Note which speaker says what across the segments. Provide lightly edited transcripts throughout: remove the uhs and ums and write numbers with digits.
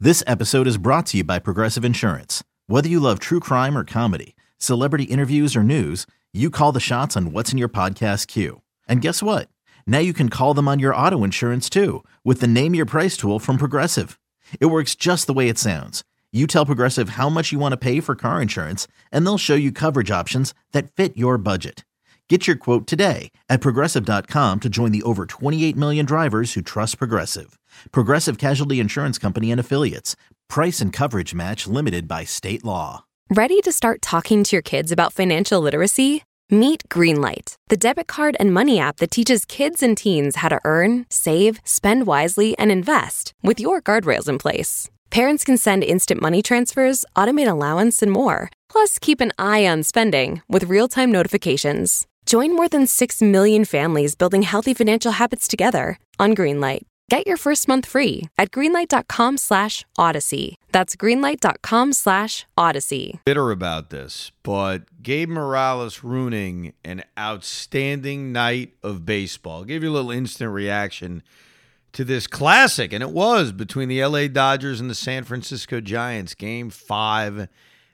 Speaker 1: This episode is brought to you by Progressive Insurance. Whether you love true crime or comedy, celebrity interviews or news, you call the shots on what's in your podcast queue. And guess what? Now you can call them on your auto insurance too with the Name Your Price tool from Progressive. It works just the way it sounds. You tell Progressive how much you want to pay for car insurance, and they'll show you coverage options that fit your budget. Get your quote today at Progressive.com to join the over 28 million drivers who trust Progressive. Progressive Casualty Insurance Company and Affiliates. Price and coverage match limited by state law.
Speaker 2: Ready to start talking to your kids about financial literacy? Meet Greenlight, the debit card and money app that teaches kids and teens how to earn, save, spend wisely, and invest with your guardrails in place. Parents can send instant money transfers, automate allowance, and more. Plus, keep an eye on spending with real-time notifications. Join more than 6 million families building healthy financial habits together on Greenlight. Get your first month free at greenlight.com/Odyssey. That's greenlight.com/Odyssey.
Speaker 3: Bitter about this, but Gabe Morales ruining an outstanding night of baseball. I'll give you a little instant reaction to this classic, and it was between the LA Dodgers and the San Francisco Giants, Game 5,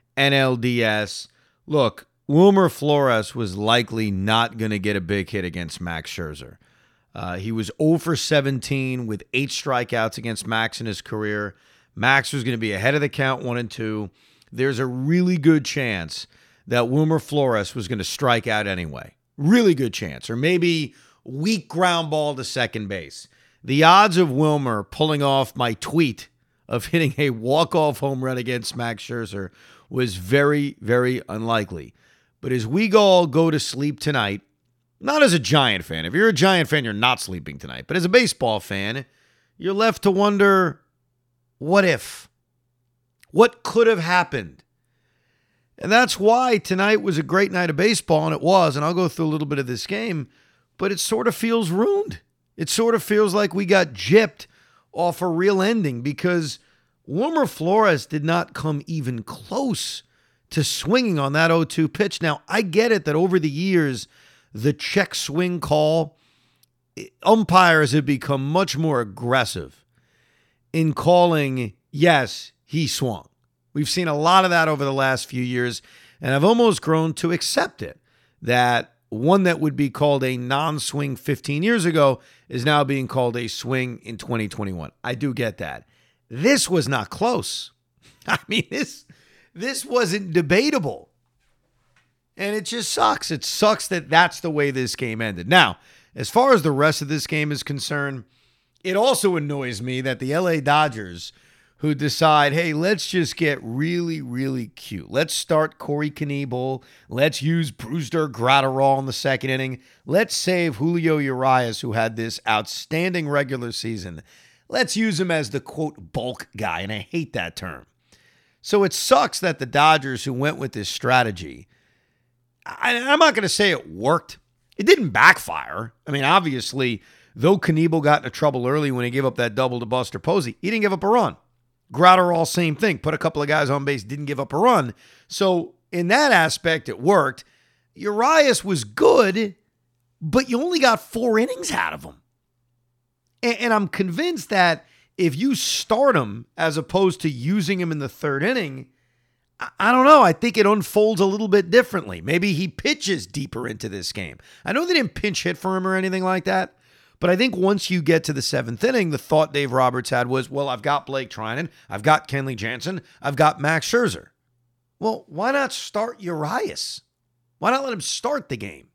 Speaker 3: NLDS. Look, Wilmer Flores was likely not going to get a big hit against Max Scherzer. He was 0 for 17 with 8 strikeouts against Max in his career. Max was going to be ahead of the count 1-2. There's a really good chance that Wilmer Flores was going to strike out anyway. Really good chance. Or maybe weak ground ball to second base. The odds of Wilmer pulling off my tweet of hitting a walk-off home run against Max Scherzer was very, very unlikely. But as we all go to sleep tonight, not as a Giant fan. If you're a Giant fan, you're not sleeping tonight. But as a baseball fan, you're left to wonder, what if? What could have happened? And that's why tonight was a great night of baseball, and it was. And I'll go through a little bit of this game, but it sort of feels ruined. It sort of feels like we got gypped off a real ending because Wilmer Flores did not come even close to swinging on that 0-2 pitch. Now, I get it that over the years, the check swing call, umpires have become much more aggressive in calling, yes, he swung. We've seen a lot of that over the last few years, and I've almost grown to accept it, that one that would be called a non-swing 15 years ago is now being called a swing in 2021. I do get that. This was not close. I mean, this wasn't debatable. And it just sucks. It sucks that that's the way this game ended. Now, as far as the rest of this game is concerned, it also annoys me that the LA Dodgers, who decide, hey, let's just get really, really cute. Let's start Corey Knebel. Let's use Brusdar Graterol in the second inning. Let's save Julio Urias, who had this outstanding regular season. Let's use him as the, quote, bulk guy, and I hate that term. So it sucks that the Dodgers, who went with this strategy, I'm not going to say it worked. It didn't backfire. I mean, obviously, though Knebel got into trouble early when he gave up that double to Buster Posey, he didn't give up a run. Graterol, same thing. Put a couple of guys on base, didn't give up a run. So in that aspect, it worked. Urias was good, but you only got 4 innings out of him. And I'm convinced that if you start him as opposed to using him in the third inning, I don't know. I think it unfolds a little bit differently. Maybe he pitches deeper into this game. I know they didn't pinch hit for him or anything like that, but I think once you get to the 7th inning, the thought Dave Roberts had was, well, I've got Blake Treinen, I've got Kenley Jansen, I've got Max Scherzer. Well, why not start Urias? Why not let him start the game?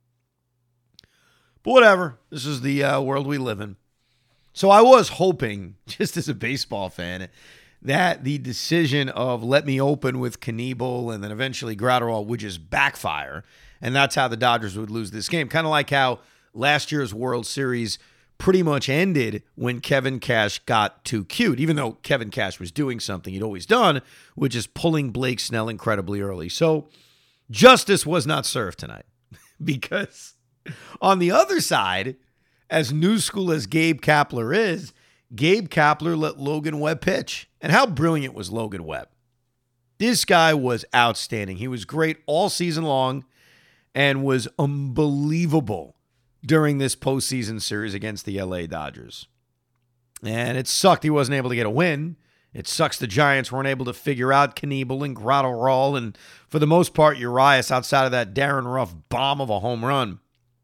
Speaker 3: But whatever. This is the world we live in. So I was hoping, just as a baseball fan, that the decision of let me open with Knebel and then eventually Graterol would just backfire, and that's how the Dodgers would lose this game. Kind of like how last year's World Series pretty much ended when Kevin Cash got too cute, even though Kevin Cash was doing something he'd always done, which is pulling Blake Snell incredibly early. So justice was not served tonight because on the other side, as new school as Gabe Kapler is, Gabe Kapler let Logan Webb pitch. And how brilliant was Logan Webb? This guy was outstanding. He was great all season long and was unbelievable during this postseason series against the LA Dodgers. And it sucked he wasn't able to get a win. It sucks the Giants weren't able to figure out Knievel and Graterol, and for the most part, Urias outside of that Darren Ruff bomb of a home run.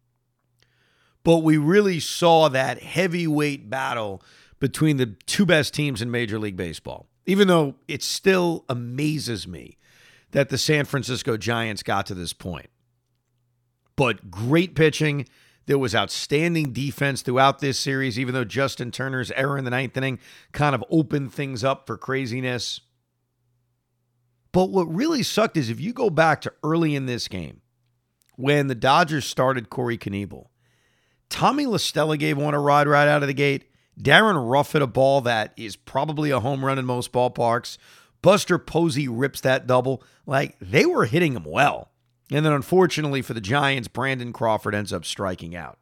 Speaker 3: But we really saw that heavyweight battle between the two best teams in Major League Baseball, even though it still amazes me that the San Francisco Giants got to this point. But great pitching. There was outstanding defense throughout this series, even though Justin Turner's error in the ninth inning kind of opened things up for craziness. But what really sucked is if you go back to early in this game, when the Dodgers started Corey Knievel, Tommy La Stella gave one a ride right out of the gate. Darren Ruff hit a ball that is probably a home run in most ballparks. Buster Posey rips that double. Like, they were hitting him well. And then unfortunately for the Giants, Brandon Crawford ends up striking out.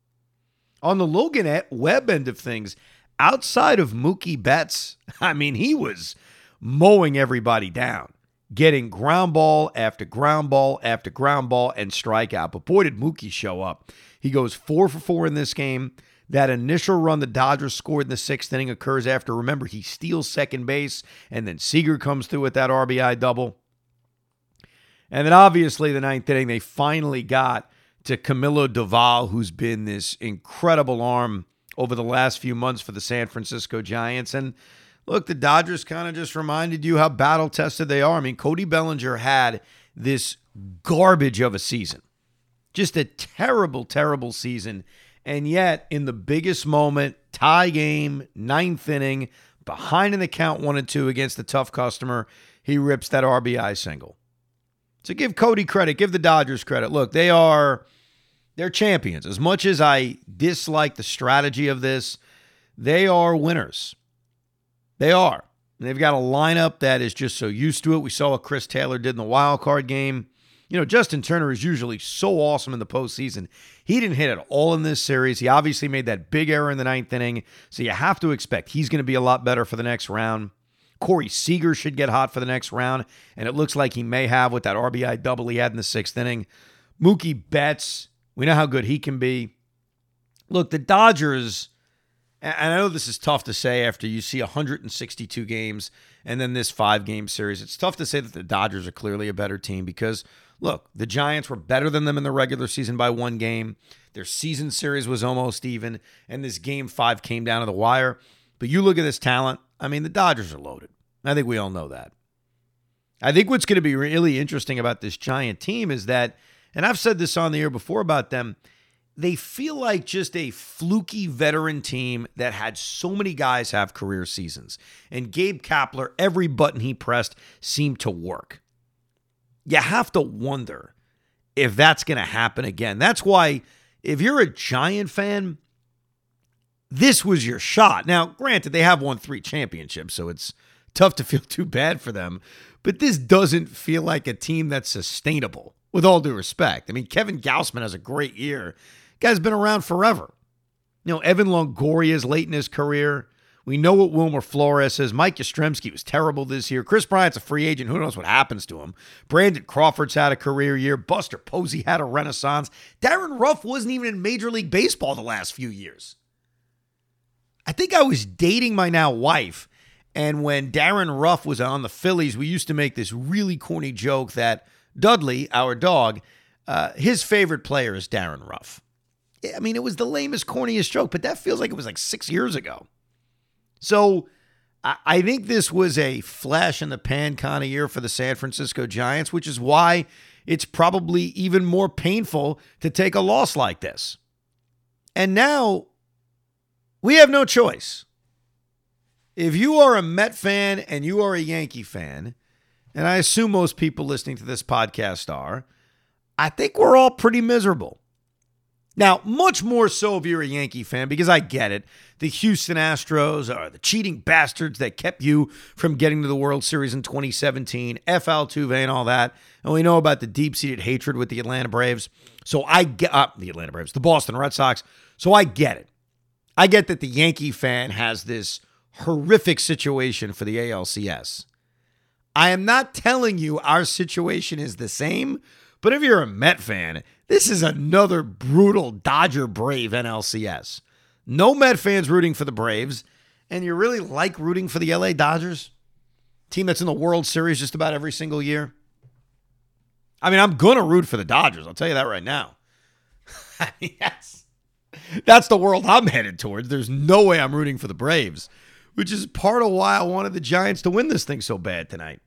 Speaker 3: On the Logan Webb end of things, outside of Mookie Betts, I mean, he was mowing everybody down, getting ground ball after ground ball after ground ball and strikeout. But boy, did Mookie show up. He goes 4 for 4 in this game. That initial run the Dodgers scored in the sixth inning occurs after, remember, he steals second base, and then Seager comes through with that RBI double. And then obviously the ninth inning, they finally got to Camilo Doval, who's been this incredible arm over the last few months for the San Francisco Giants. And look, the Dodgers kind of just reminded you how battle-tested they are. I mean, Cody Bellinger had this garbage of a season. Just a terrible, terrible season. And yet, in the biggest moment, tie game, ninth inning, behind in the count 1-2 against the tough customer, he rips that RBI single. So give Cody credit, give the Dodgers credit. Look, they're champions. As much as I dislike the strategy of this, they are winners. They are. And they've got a lineup that is just so used to it. We saw what Chris Taylor did in the wild card game. You know, Justin Turner is usually so awesome in the postseason. He didn't hit it all in this series. He obviously made that big error in the ninth inning, so you have to expect he's going to be a lot better for the next round. Corey Seager should get hot for the next round, and it looks like he may have with that RBI double he had in the sixth inning. Mookie Betts, we know how good he can be. Look, the Dodgers, and I know this is tough to say after you see 162 games and then this 5-game series. It's tough to say that the Dodgers are clearly a better team because, look, the Giants were better than them in the regular season by 1 game. Their season series was almost even, and this game 5 came down to the wire. But you look at this talent, I mean, the Dodgers are loaded. I think we all know that. I think what's going to be really interesting about this Giant team is that, and I've said this on the air before about them, they feel like just a fluky veteran team that had so many guys have career seasons. And Gabe Kapler, every button he pressed seemed to work. You have to wonder if that's going to happen again. That's why, if you're a Giant fan, this was your shot. Now, granted, they have won 3 championships, so it's tough to feel too bad for them. But this doesn't feel like a team that's sustainable, with all due respect. I mean, Kevin Gausman has a great year. Guy's been around forever. You know, Evan Longoria is late in his career. We know what Wilmer Flores is. Mike Yastrzemski was terrible this year. Chris Bryant's a free agent. Who knows what happens to him? Brandon Crawford's had a career year. Buster Posey had a renaissance. Darren Ruff wasn't even in Major League Baseball the last few years. I think I was dating my now wife, and when Darren Ruff was on the Phillies, we used to make this really corny joke that Dudley, our dog, his favorite player is Darren Ruff. I mean, it was the lamest, corniest joke, but that feels like it was like 6 years ago. So I think this was a flash in the pan kind of year for the San Francisco Giants, which is why it's probably even more painful to take a loss like this. And now we have no choice. If you are a Met fan and you are a Yankee fan, and I assume most people listening to this podcast are, I think we're all pretty miserable. Now, much more so if you're a Yankee fan, because I get it. The Houston Astros are the cheating bastards that kept you from getting to the World Series in 2017, F. Altuve and all that. And we know about the deep-seated hatred with the Atlanta Braves. So I get the Boston Red Sox. So I get it. I get that the Yankee fan has this horrific situation for the ALCS. I am not telling you our situation is the same, but if you're a Met fan, this is another brutal Dodger Brave NLCS. No Met fans rooting for the Braves, and you really like rooting for the LA Dodgers, team that's in the World Series just about every single year. I mean, I'm going to root for the Dodgers. I'll tell you that right now. Yes. That's the world I'm headed towards. There's no way I'm rooting for the Braves, which is part of why I wanted the Giants to win this thing so bad tonight.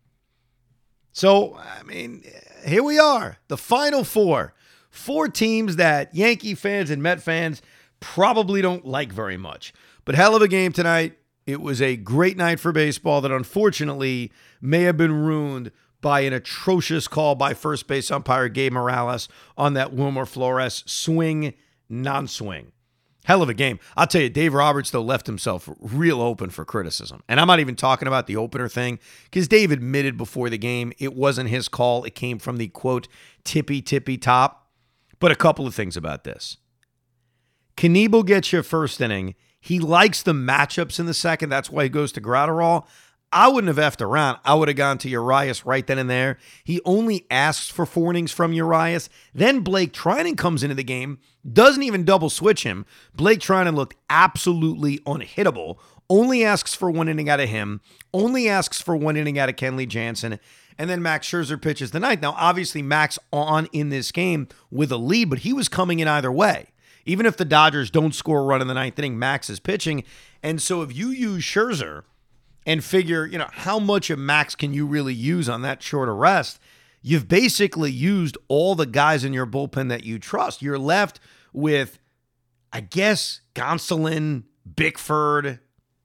Speaker 3: So, I mean, here we are, the Final Four. 4 teams that Yankee fans and Met fans probably don't like very much. But hell of a game tonight. It was a great night for baseball that unfortunately may have been ruined by an atrocious call by first base umpire Gabe Morales on that Wilmer Flores swing, non-swing. Hell of a game. I'll tell you, Dave Roberts, though, left himself real open for criticism. And I'm not even talking about the opener thing, because Dave admitted before the game it wasn't his call. It came from the, quote, tippy top. But a couple of things about this. Knebel gets you first inning. He likes the matchups in the second. That's why he goes to Gratterall. I wouldn't have effed around. I would have gone to Urias right then and there. He only asks for 4 innings from Urias. Then Blake Treinen comes into the game, doesn't even double switch him. Blake Treinen looked absolutely unhittable. Only asks for 1 inning out of him. Only asks for 1 inning out of Kenley Jansen. And then Max Scherzer pitches the ninth. Now, obviously, Max on in this game with a lead, but he was coming in either way. Even if the Dodgers don't score a run in the ninth inning, Max is pitching. And so if you use Scherzer and figure, how much of Max can you really use on that shorter rest, you've basically used all the guys in your bullpen that you trust. You're left with, I guess, Gonsolin, Bickford,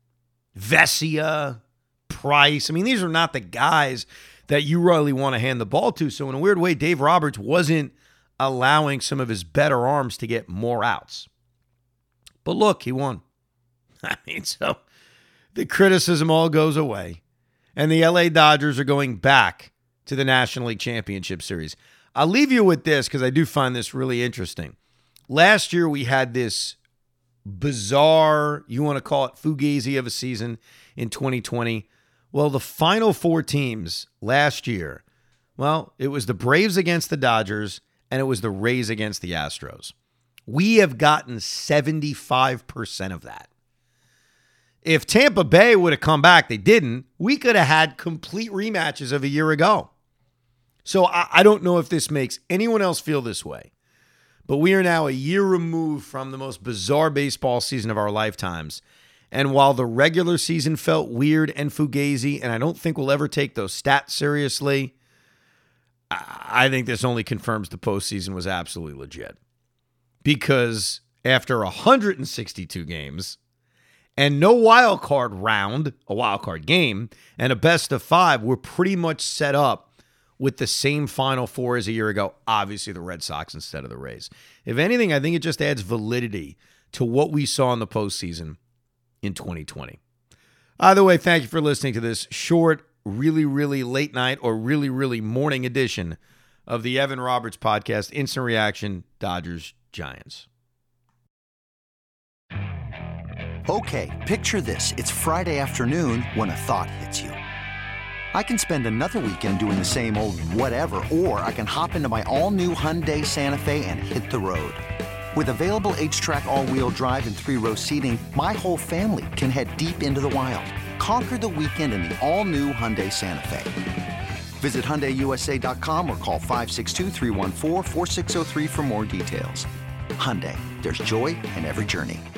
Speaker 3: Vesia, Price. I mean, these are not the guys that you really want to hand the ball to. So in a weird way, Dave Roberts wasn't allowing some of his better arms to get more outs. But look, he won. I mean, so the criticism all goes away. And the LA Dodgers are going back to the National League Championship Series. I'll leave you with this because I do find this really interesting. Last year, we had this bizarre, you want to call it fugazi of a season in 2020. Well, the final 4 teams last year, well, it was the Braves against the Dodgers, and it was the Rays against the Astros. We have gotten 75% of that. If Tampa Bay would have come back, they didn't, we could have had complete rematches of a year ago. So I don't know if this makes anyone else feel this way, but we are now a year removed from the most bizarre baseball season of our lifetimes. And while the regular season felt weird and fugazi, and I don't think we'll ever take those stats seriously, I think this only confirms the postseason was absolutely legit. Because after 162 games and no wild card round, a wild card game, and a best of 5, we're pretty much set up with the same Final Four as a year ago. Obviously, the Red Sox instead of the Rays. If anything, I think it just adds validity to what we saw in the postseason in 2020. Either way, thank you for listening to this short, really, really late night or really, really morning edition of the Evan Roberts podcast, Instant Reaction, Dodgers, Giants.
Speaker 4: Okay, picture this. It's Friday afternoon when a thought hits you. I can spend another weekend doing the same old whatever, or I can hop into my all-new Hyundai Santa Fe and hit the road. With available H-Track all-wheel drive and 3-row seating, my whole family can head deep into the wild. Conquer the weekend in the all-new Hyundai Santa Fe. Visit HyundaiUSA.com or call 562-314-4603 for more details. Hyundai, there's joy in every journey.